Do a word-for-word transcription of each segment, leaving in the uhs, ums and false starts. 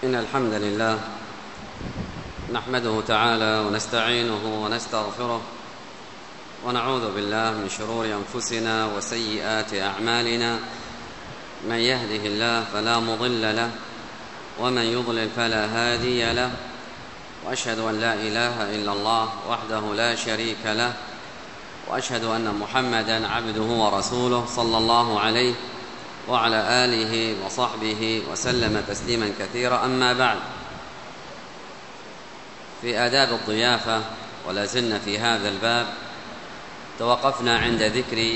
إن الحمد لله نحمده تعالى ونستعينه ونستغفره ونعوذ بالله من شرور أنفسنا وسيئات أعمالنا. من يهده الله فلا مضل له ومن يضلل فلا هادي له، وأشهد أن لا إله إلا الله وحده لا شريك له، وأشهد أن محمدًا عبده ورسوله صلى الله عليه وعلى آله وصحبه وسلم تسليما كثيرا. أما بعد، في آداب الضيافة ولا زلنا في هذا الباب. توقفنا عند ذكر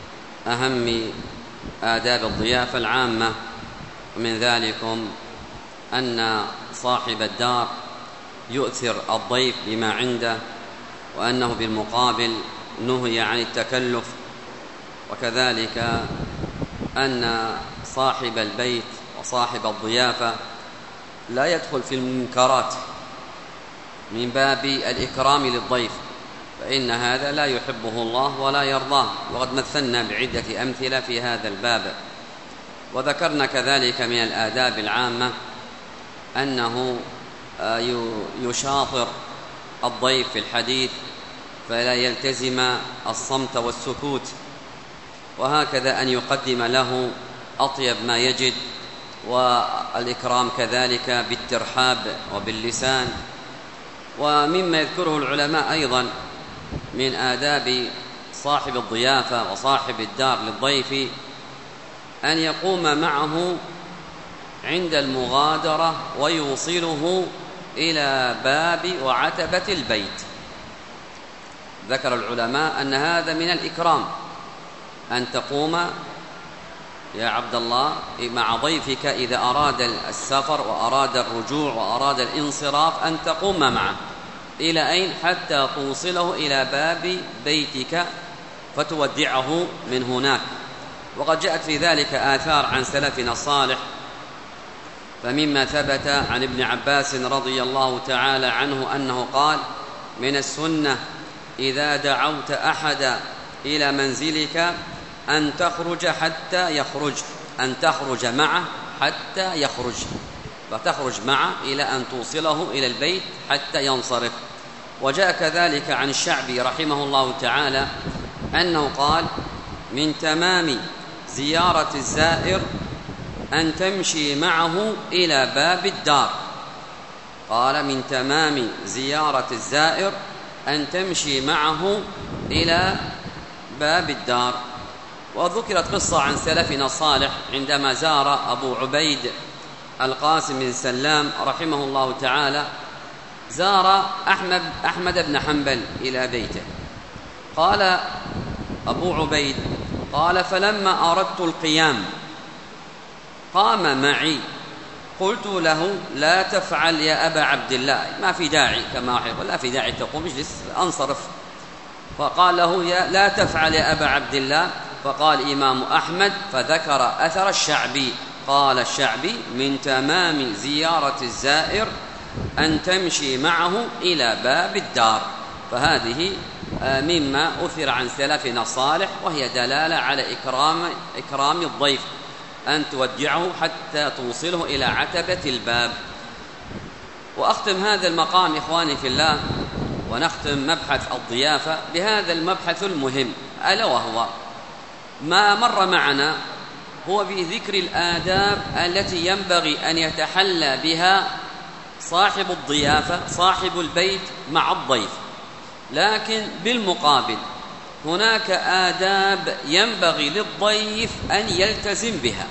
أهم آداب الضيافة العامة، ومن ذلكم أن صاحب الدار يؤثر الضيف بما عنده، وأنه بالمقابل نهي عن التكلف، وكذلك أن صاحب البيت وصاحب الضيافة لا يدخل في المنكرات من باب الإكرام للضيف، فإن هذا لا يحبه الله ولا يرضاه، وقد مثلنا بعدة أمثلة في هذا الباب. وذكرنا كذلك من الآداب العامة أنه يشاطر الضيف في الحديث فلا يلتزم الصمت والسكوت، وهكذا أن يقدم له أطيب ما يجد، والإكرام كذلك بالترحاب وباللسان. ومما يذكره العلماء أيضا من آداب صاحب الضيافة وصاحب الدار للضيف أن يقوم معه عند المغادرة ويوصله إلى باب وعتبة البيت. ذكر العلماء أن هذا من الإكرام، أن تقوم يا عبد الله مع ضيفك إذا أراد السفر وأراد الرجوع وأراد الانصراف، أن تقوم معه إلى أين؟ حتى توصله إلى باب بيتك فتودعه من هناك. وقد جاءت في ذلك آثار عن سلفنا الصالح، فمما ثبت عن ابن عباس رضي الله تعالى عنه أنه قال: من السنة إذا دعوت أحدا إلى منزلك أن تخرج حتى يخرج، أن تخرج معه حتى يخرج، فتخرج معه إلى أن توصله إلى البيت حتى ينصرف. وجاء كذلك عن الشعبي رحمه الله تعالى أنه قال: من تمام زيارة الزائر أن تمشي معه إلى باب الدار. قال: من تمام زيارة الزائر أن تمشي معه إلى باب الدار. وذكرت قصة عن سلفنا الصالح عندما زار أبو عبيد القاسم بن سلام رحمه الله تعالى، زار أحمد, أحمد بن حنبل إلى بيته. قال أبو عبيد: قال فلما أردت القيام قام معي، قلت له: لا تفعل يا أبا عبد الله، ما في داعي، كما يقول لا في داعي تقوم، اجلس انصرف. فقال له: يا لا تفعل يا أبا عبد الله. فقال إمام أحمد فذكر أثر الشعبي، قال الشعبي: من تمام زيارة الزائر أن تمشي معه إلى باب الدار. فهذه مما أثر عن سلفنا الصالح، وهي دلالة على إكرام, إكرام الضيف، أن تودعه حتى توصله إلى عتبة الباب. وأختم هذا المقام إخواني في الله، ونختم مبحث الضيافة بهذا المبحث المهم، ألا وهو ما مر معنا، هو بذكر الآداب التي ينبغي أن يتحلى بها صاحب الضيافة صاحب البيت مع الضيف. لكن بالمقابل هناك آداب ينبغي للضيف أن يلتزم بها.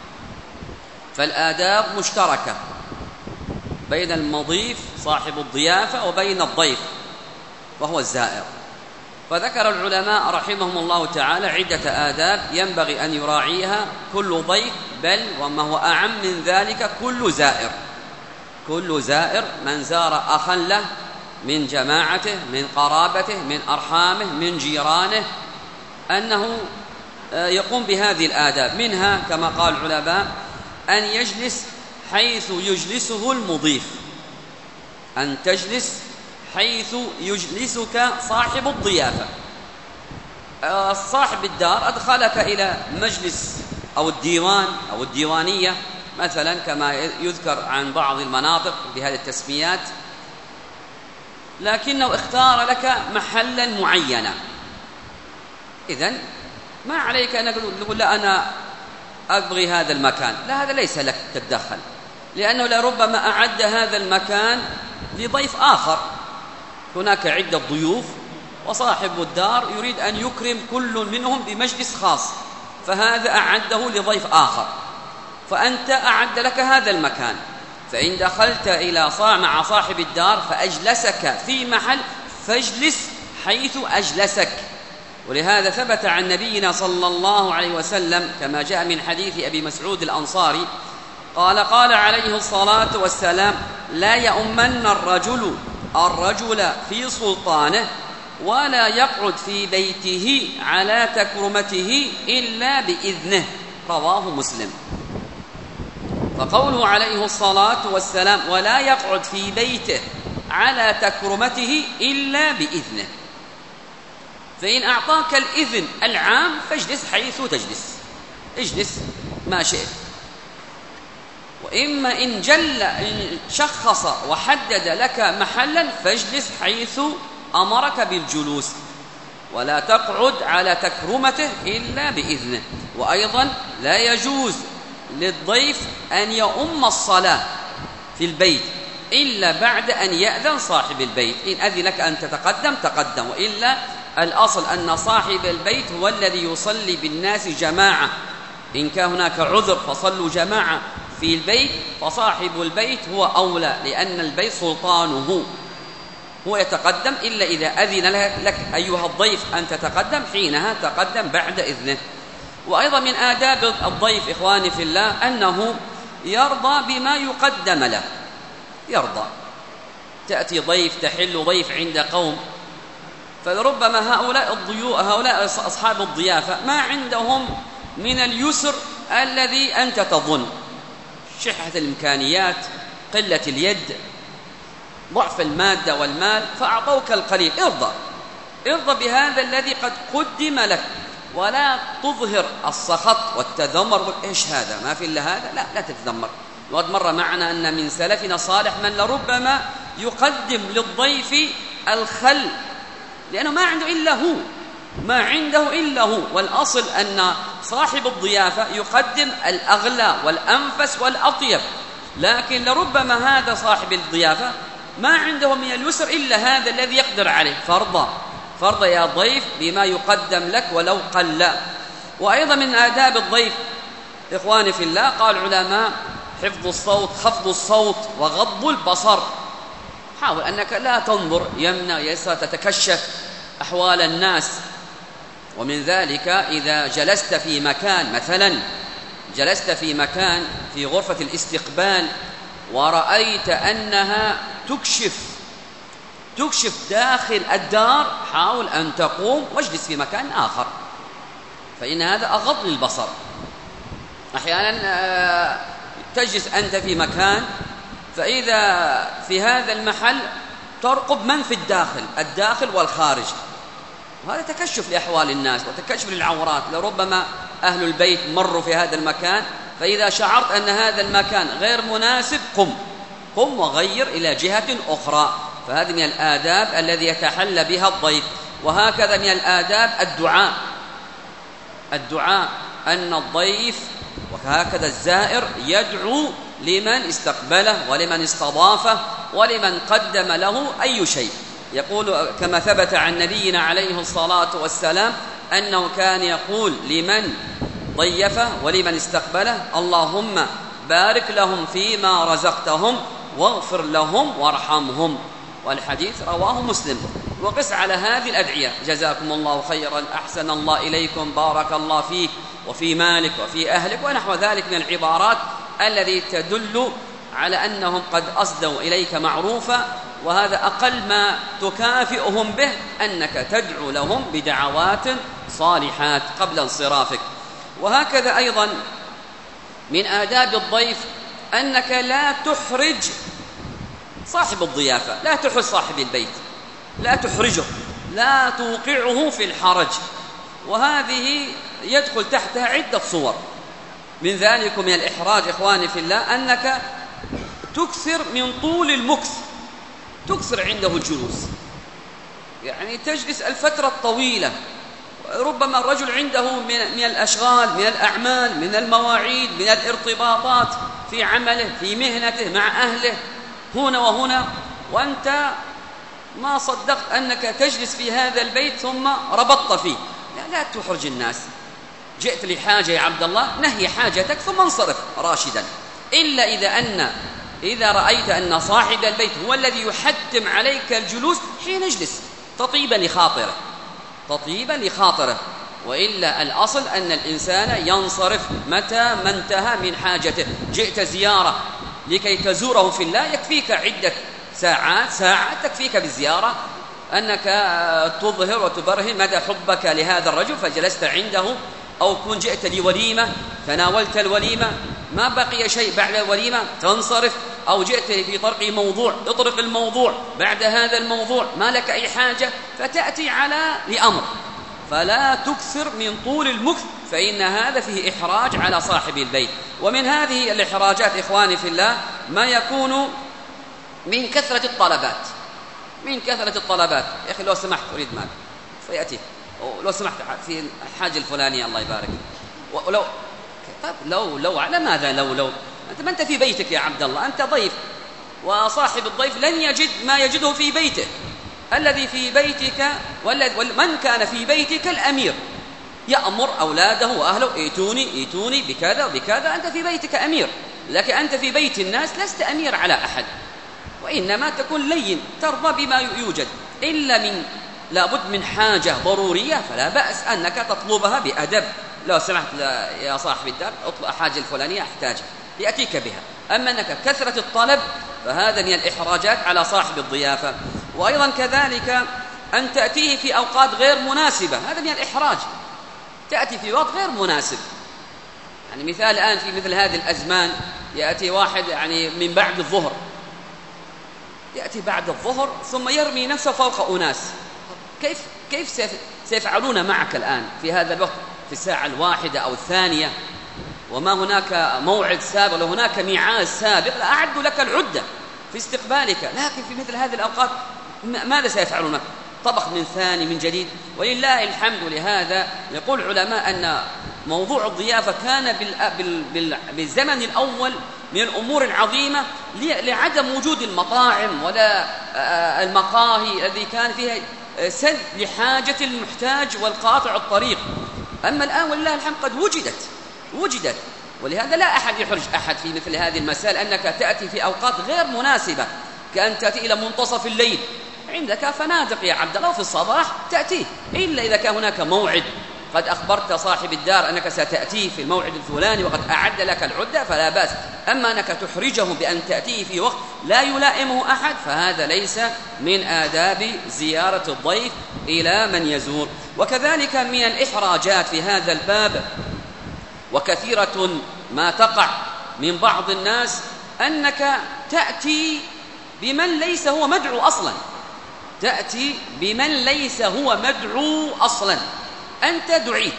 فالآداب مشتركة بين المضيف صاحب الضيافة وبين الضيف وهو الزائر. فذكر العلماء رحمهم الله تعالى عدة آداب ينبغي أن يراعيها كل ضيف، بل وما هو أعم من ذلك كل زائر. كل زائر من زار أخا له من جماعته، من قرابته، من أرحامه، من جيرانه، أنه يقوم بهذه الآداب. منها كما قال العلماء أن يجلس حيث يجلسه المضيف، أن تجلس حيث يجلسك صاحب الضيافة. صاحب الدار أدخلك إلى مجلس أو الديوان أو الديوانية، مثلا كما يذكر عن بعض المناطق بهذه التسميات، لكنه اختار لك محلا معينا، إذن ما عليك أن نقول لا أنا أبغي هذا المكان، لا، هذا ليس لك تتدخل، لأنه لربما أعد هذا المكان لضيف آخر، هناك عدة ضيوف وصاحب الدار يريد أن يكرم كل منهم بمجلس خاص، فهذا أعده لضيف آخر، فأنت أعد لك هذا المكان، فإن دخلت إلى مع صاحب الدار فأجلسك في محل فاجلس حيث أجلسك. ولهذا ثبت عن نبينا صلى الله عليه وسلم كما جاء من حديث أبي مسعود الأنصاري قال قال عليه الصلاة والسلام: لا يؤمن الرجل الرجل في سلطانه ولا يقعد في بيته على تكرمته إلا بإذنه، رواه مسلم. فقوله عليه الصلاة والسلام ولا يقعد في بيته على تكرمته إلا بإذنه، فإن أعطاك الإذن العام فاجلس حيث تجلس، اجلس ما شئت، وإما إن جل إن شخص وحدد لك محلا فاجلس حيث أمرك بالجلوس، ولا تقعد على تكرمته إلا بإذنه. وأيضا لا يجوز للضيف أن يؤم الصلاة في البيت إلا بعد أن يأذن صاحب البيت، إن أذن لك أن تتقدم تقدم، وإلا الأصل أن صاحب البيت هو الذي يصلي بالناس جماعة، إن كان هناك عذر فصلوا جماعة في البيت، فصاحب البيت هو أولى، لأن البيت سلطانه، هو يتقدم إلا إذا أذن لك أيها الضيف أن تتقدم، حينها تقدم بعد إذنه. وأيضا من آداب الضيف إخواني في الله أنه يرضى بما يقدم له، يرضى. تأتي ضيف تحل ضيف عند قوم، فربما هؤلاء الضيوف هؤلاء أصحاب الضيافة ما عندهم من اليسر الذي أنت تظن، شحة الإمكانيات، قلة اليد، ضعف المادة والمال، فأعطوك القليل، ارضى ارضى بهذا الذي قد قدم لك، ولا تظهر السخط والتذمر، إيش هذا ما في إلا هذا، لا لا تتذمر. وقد مر معنا أن من سلفنا صالح من لربما يقدم للضيف الخل، لأنه ما عنده إلا هو، ما عنده إلا هو، والأصل أن صاحب الضيافة يقدم الأغلى والأنفس والأطيب، لكن لربما هذا صاحب الضيافة ما عنده من اليسر إلا هذا الذي يقدر عليه، فارضى فارضى يا ضيف بما يقدم لك ولو قل. وأيضا من آداب الضيف إخواني في الله قال العلماء حفظ الصوت، خفض الصوت، وغض البصر. حاول أنك لا تنظر يمنى يسار تتكشف أحوال الناس. ومن ذلك إذا جلست في مكان، مثلا جلست في مكان في غرفة الاستقبال ورأيت أنها تكشف تكشف داخل الدار، حاول أن تقوم واجلس في مكان آخر، فإن هذا أغض للبصر. أحيانا تجلس أنت في مكان، فإذا في هذا المحل ترقب من في الداخل الداخل والخارج، وهذا تكشف لأحوال الناس وتكشف للعورات. لربما أهل البيت مروا في هذا المكان، فإذا شعرت أن هذا المكان غير مناسب قم قم وغير إلى جهة أخرى. فهذه من الآداب الذي يتحلى بها الضيف. وهكذا من الآداب الدعاء الدعاء أن الضيف وهكذا الزائر يدعو لمن استقبله ولمن استضافه ولمن قدم له أي شيء. يقول كما ثبت عن نبينا عليه الصلاة والسلام أنه كان يقول لمن ضيفه ولمن استقبله: اللهم بارك لهم فيما رزقتهم واغفر لهم وارحمهم. والحديث رواه مسلم. وقس على هذه الأدعية: جزاكم الله خيرا، أحسن الله إليكم، بارك الله فيك وفي مالك وفي أهلك، ونحو ذلك من العبارات التي تدل على أنهم قد أصدوا إليك معروفا. وهذا أقل ما تكافئهم به أنك تدعو لهم بدعوات صالحات قبل انصرافك. وهكذا أيضا من آداب الضيف أنك لا تحرج صاحب الضيافة، لا تحرج صاحب البيت، لا تحرجه، لا توقعه في الحرج. وهذه يدخل تحتها عدة صور. من ذلك من الإحراج إخواني في الله أنك تكثر من طول المكث، تكثر عنده الجلوس، يعني تجلس الفترة الطويلة. ربما الرجل عنده من الأشغال، من الأعمال، من المواعيد، من الارتباطات في عمله، في مهنته، مع أهله، هنا وهنا، وأنت ما صدقت أنك تجلس في هذا البيت ثم ربطت فيه. لا, لا تحرج الناس. جئت لحاجة يا عبد الله، نهي حاجتك ثم انصرف راشدا، إلا إذا أن إذا رأيت أن صاحب البيت هو الذي يحتم عليك الجلوس حين اجلس تطيبا لخاطره، تطيبا لخاطره، وإلا الأصل أن الإنسان ينصرف متى ما انتهى من حاجته. جئت زيارة لكي تزوره في الله، يكفيك عدة ساعات، ساعات تكفيك بالزيارة أنك تظهر وتبرهن مدى حبك لهذا الرجل فجلست عنده، أو كن جئت لوليمة تناولت الوليمة ما بقي شيء بعد الوليمة تنصرف، أو جئت في طرق موضوع اطرق الموضوع بعد هذا الموضوع ما لك أي حاجة فتأتي على لأمر. فلا تكثر من طول المكث، فإن هذا فيه إحراج على صاحب البيت. ومن هذه الإحراجات إخواني في الله ما يكون من كثرة الطلبات، من كثرة الطلبات. يا أخي لو سمحت أريد مال فيأتي، لو سمحت في الحاجة الفلانية الله يبارك، ولو طيب لو لو على ماذا لو لو أنت ما أنت في بيتك يا عبد الله، أنت ضيف، وصاحب الضيف لن يجد ما يجده في بيته. الذي في بيتك ومن كان في بيتك الأمير يأمر أولاده وأهله ايتوني ايتوني بكذا وبكذا، أنت في بيتك أمير، لكن أنت في بيت الناس لست أمير على أحد، وإنما تكون لين ترضى بما يوجد. إلا من لابد من حاجة ضرورية فلا بأس أنك تطلبها بأدب، لو سمحت يا صاحب الدار اطلب حاجة الفلانية أحتاجها يأتيك بها. أما أنك كثرة الطلب فهذا من الإحراجات على صاحب الضيافة. وأيضا كذلك أن تأتيه في أوقات غير مناسبة، هذا من الإحراج، تأتي في وقت غير مناسب. يعني مثال الآن في مثل هذه الأزمان يأتي واحد يعني من بعد الظهر، يأتي بعد الظهر ثم يرمي نفسه فوق أناس، كيف كيف سيفعلون معك الآن في هذا الوقت في الساعة الواحدة أو الثانية، وما هناك موعد سابق ولا هناك ميعاد سابق، لأعدوا لك العدة في استقبالك، لكن في مثل هذه الأوقات ماذا سيفعلون معك؟ طبخ من ثاني من جديد. ولله الحمد. لهذا يقول العلماء أن موضوع الضيافة كان بالزمن الأول من الأمور العظيمة لعدم وجود المطاعم ولا المقاهي الذي كان فيها سد لحاجة المحتاج والقاطع الطريق. أما الآن ولله الحمد قد وجدت وجدت ولهذا لا أحد يحرج أحد في مثل هذه المسائل، أنك تأتي في أوقات غير مناسبة، كأن تأتي إلى منتصف الليل، عندك فنادق يا عبد الله في الصباح تأتيه، إلا إذا كان هناك موعد قد أخبرت صاحب الدار أنك ستأتيه في الموعد الفلاني وقد أعد لك العدة فلا بأس. أما أنك تحرجه بأن تأتيه في وقت لا يلائمه أحد فهذا ليس من آداب زيارة الضيف إلى من يزور. وكذلك من الإحراجات في هذا الباب وكثيرة ما تقع من بعض الناس أنك تأتي بمن ليس هو مدعو أصلا، تأتي بمن ليس هو مدعو أصلا. أنت دعيت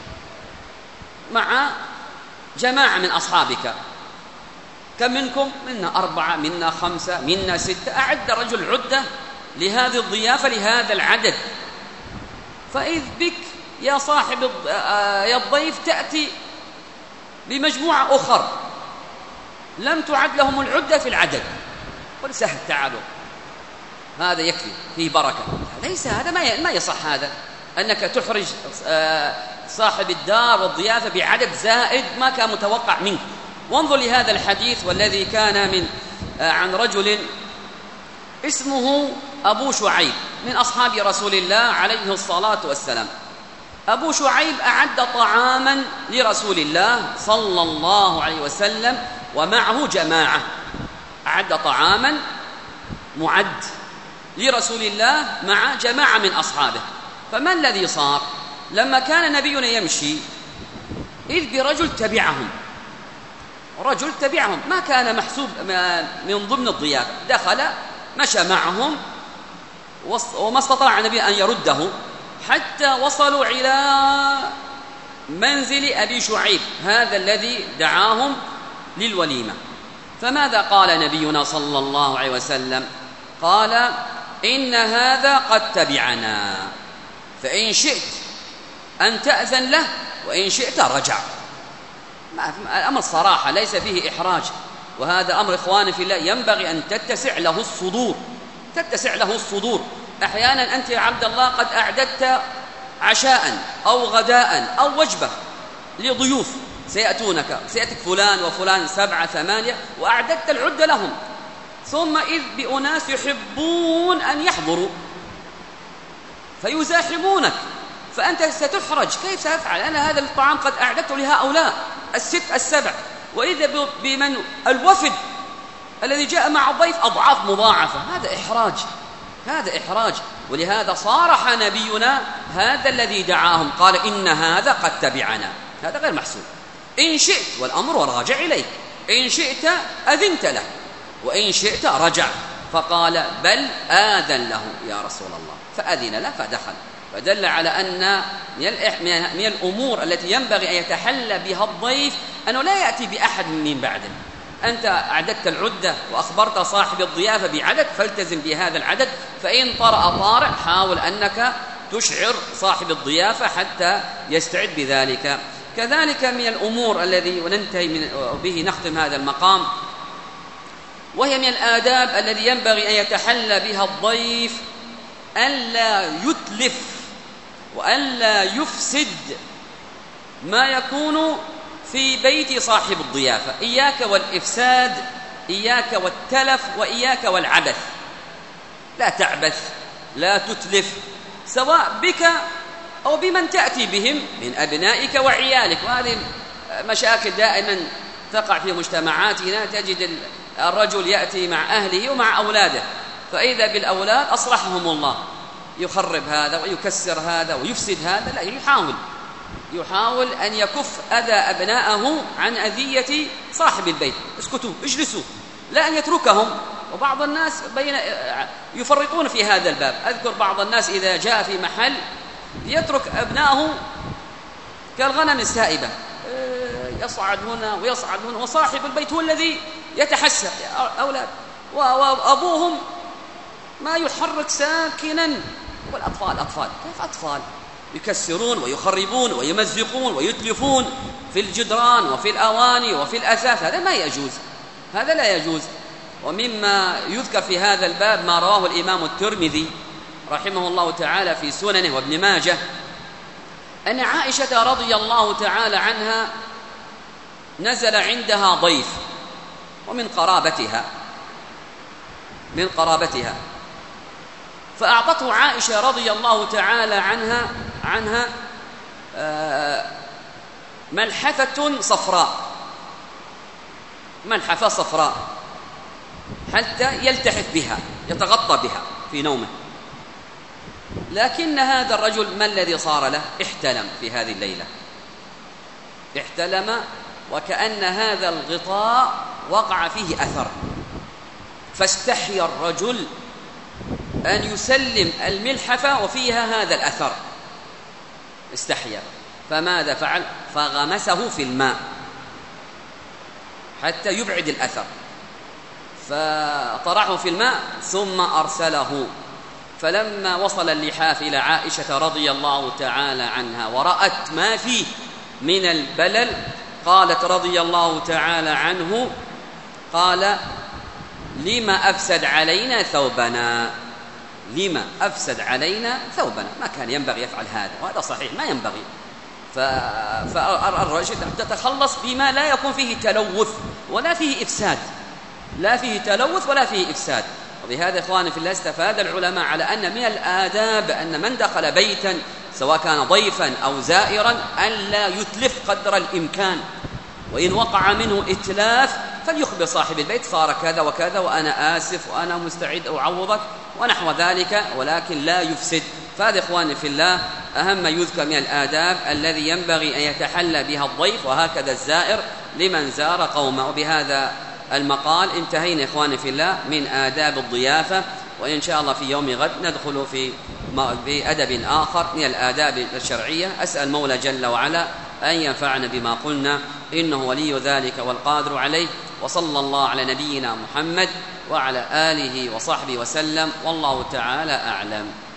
مع جماعة من أصحابك، كم منكم؟ منا أربعة، منا خمسة، منا ستة، أعد رجل عدة لهذه الضيافة لهذا العدد، فإذ بك يا صاحب يا الضيف تأتي بمجموعة أخر لم تعد لهم العدة في العدد، قل سهل تعالوا هذا يكفي فيه بركة. ليس هذا ما ما يصح، هذا أنك تحرج صاحب الدار والضيافة بعدد زائد ما كان متوقع منك. وانظر لهذا الحديث والذي كان من عن رجل اسمه أبو شعيب من أصحاب رسول الله عليه الصلاة والسلام. أبو شعيب أعد طعاما لرسول الله صلى الله عليه وسلم ومعه جماعة، أعد طعاما معد لرسول الله مع جماعة من أصحابه. فما الذي صار؟ لما كان نبينا يمشي إذ برجل تبعهم، رجل تبعهم ما كان محسوب من ضمن الضيافة، دخل مشى معهم وما استطاع النبي أن يرده حتى وصلوا إلى منزل أبي شعيب هذا الذي دعاهم للوليمة. فماذا قال نبينا صلى الله عليه وسلم؟ قال إن هذا قد تبعنا، فإن شئت أن تأذن له وإن شئت رجع. الأمر صراحة ليس فيه إحراج، وهذا أمر إخواني في الله ينبغي أن تتسع له الصدور، تتسع له الصدور. أحيانا أنت يا عبد الله قد أعددت عشاء أو غداء أو وجبة لضيوف سيأتونك، سيأتك فلان وفلان سبعة ثمانية وأعددت العدة لهم، ثم إذ بأناس يحبون أن يحضروا فيزاحمونك، فأنت ستحرج كيف سأفعل أنا هذا الطعام قد أعددته لهؤلاء الست السبع، وإذا بمن الوفد الذي جاء مع الضيف أضعاف مضاعفة، هذا إحراج، هذا إحراج. ولهذا صارح نبينا هذا الذي دعاهم قال إن هذا قد تبعنا، هذا غير محسوب. إن شئت، والأمر راجع إليك، إن شئت أذنت له وإن شئت رجع. فقال بل آذن له يا رسول الله، فأذن له فدخل. فدل على أن من الأمور التي ينبغي أن يتحلى بها الضيف أنه لا يأتي بأحد من بعده. أنت أعددت العدة وأخبرت صاحب الضيافة بعدد، فالتزم بهذا العدد، فإن طرأ طارئ حاول أنك تشعر صاحب الضيافة حتى يستعد بذلك. كذلك من الأمور الذي وننتهي من به نختم هذا المقام، وهي من الآداب الذي ينبغي أن يتحلى بها الضيف ألا يتلف وألا يفسد ما يكون في بيت صاحب الضيافة. إياك والإفساد، إياك والتلف، وإياك والعبث. لا تعبث، لا تتلف، سواء بك أو بمن تأتي بهم من أبنائك وعيالك. وهذه مشاكل دائما تقع في مجتمعاتنا، تجد الرجل يأتي مع أهله ومع أولاده، فإذا بالأولاد أصلحهم الله يخرب هذا ويكسر هذا ويفسد هذا. لا، يحاول يحاول أن يكف أذى أبنائه عن أذية صاحب البيت. اسكتوا، اجلسوا، لا أن يتركهم. وبعض الناس بين يفرطون في هذا الباب. أذكر بعض الناس إذا جاء في محل يترك أبنائه كالغنم السائبة، يصعد هنا ويصعد هنا، وصاحب البيت هو الذي يتحسر أولاد، وأبوهم ما يحرك ساكنا، والأطفال أطفال كيف أطفال؟ يكسرون ويخربون ويمزقون ويتلفون في الجدران وفي الأواني وفي الأثاث. هذا ما يجوز، هذا لا يجوز. ومما يذكر في هذا الباب ما رواه الإمام الترمذي رحمه الله تعالى في سننه وابن ماجه، أن عائشة رضي الله تعالى عنها نزل عندها ضيف ومن قرابتها من قرابتها فأعطته عائشة رضي الله تعالى عنها عنها ملحفة صفراء، ملحفة صفراء حتى يلتحف بها، يتغطى بها في نومه. لكن هذا الرجل ما الذي صار له؟ احتلم في هذه الليلة، احتلم وكأن هذا الغطاء وقع فيه أثر، فاستحيا الرجل أن يسلم الملحفة وفيها هذا الأثر، استحيا. فماذا فعل؟ فغمسه في الماء حتى يبعد الأثر، فطرحه في الماء ثم أرسله. فلما وصل اللحاف إلى عائشة رضي الله تعالى عنها ورأت ما فيه من البلل، قالت رضي الله تعالى عنه قال لما أفسد علينا ثوبنا، لما أفسد علينا ثوبنا، ما كان ينبغي يفعل هذا، وهذا صحيح ما ينبغي. فالرجل تتخلص بما لا يكون فيه تلوث ولا فيه إفساد، لا فيه تلوث ولا فيه إفساد. وبهذا إخواني في الله استفاد العلماء على أن من الآداب أن من دخل بيتا سواء كان ضيفا أو زائرا أن لا يتلف قدر الإمكان، وإن وقع منه إتلاف فليخبر صاحب البيت صار كذا وكذا وأنا آسف وأنا مستعد أعوضك ونحو ذلك، ولكن لا يفسد. فهذا إخواني في الله أهم ما يذكر من الآداب الذي ينبغي أن يتحلى بها الضيف، وهكذا الزائر لمن زار قومه. وبهذا المقال انتهينا إخواني في الله من آداب الضيافة، وإن شاء الله في يوم غد ندخل في بأدب آخر من الآداب الشرعية. أسأل مولى جل وعلا أن ينفعنا بما قلنا، إنه ولي ذلك والقادر عليه. وصلى الله على نبينا محمد وعلى آله وصحبه وسلم، والله تعالى أعلم.